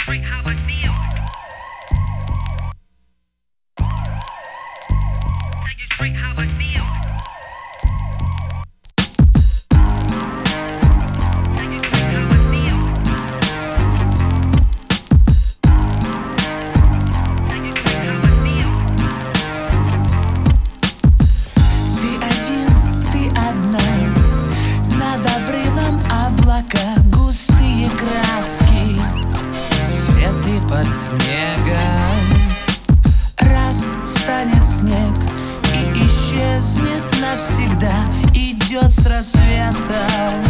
Густые краски, цветы под снегом. Раз станет снег и исчезнет навсегда, идет с рассветом.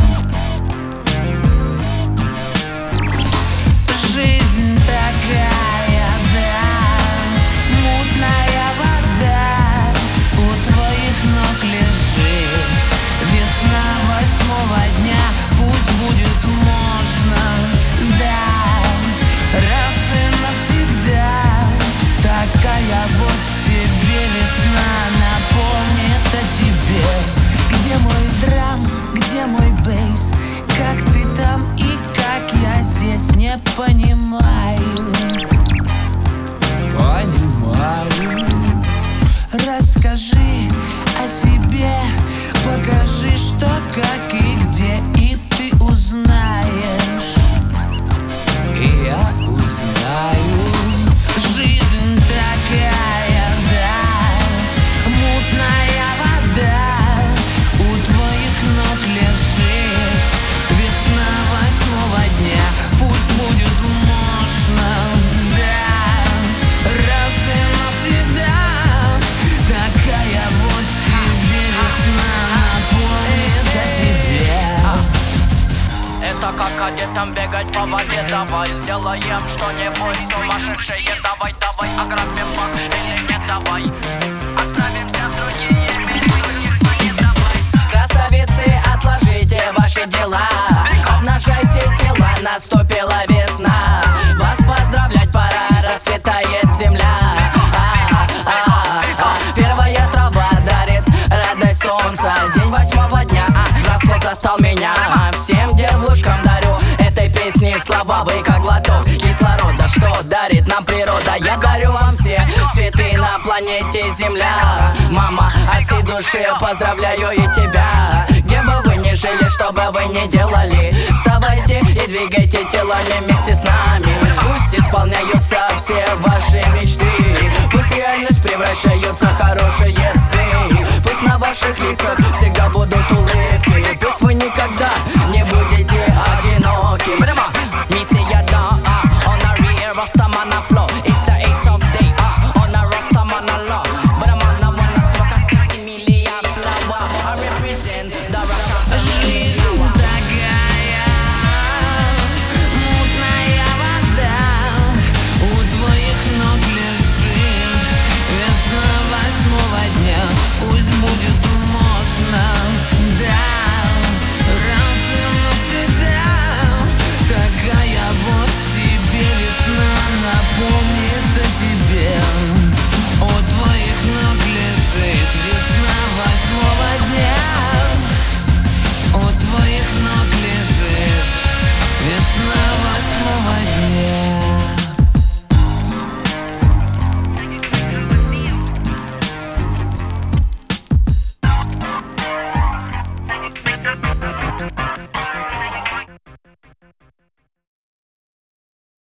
Жизнь такая, да, мутная вода, у твоих ног лежит весна 8-го дня. Пусть будет можно, да, раз и навсегда. Такая вот себе весна напомнит о тебе. Где мой драм, где мой бейс? Как ты там и как я здесь, не понимаю. Расскажи о себе, покажи, что, как и где, и ты узнаешь, и я узнаю. Жизнь такая, да, мутная вода, у твоих ног лежит весна 8-го дня. Пусть будет можно, да, раз и навсегда. Такая вот себе весна напомнит о тебе. Это как одетым бегать по воде. Давай сделаем что-нибудь сумасшедшее. Давай, давай, ограбим банк или нет, давай отправимся в другие миры. Давай. Красавицы, отложите ваши дела, обнажайте тела, наступила весна. Вас поздравлять пора, расцветает земля. Первая трава дарит радость солнца. День 8-го дня, расплод застал меня. Всем девушкам дарю этой песни слова. Вы как глоток кислорода, что дарит нам природа. Я дарю вам все цветы на планете Земля. Мама, от всей души поздравляю и тебя. Где бы вы ни жили, что бы вы ни делали, вставайте и двигайте телами вместе с нами. Пусть исполняются все ваши мечты, пусть в реальность превращаются хорошие сны. Пусть на ваших лицах всегда будут улыбки.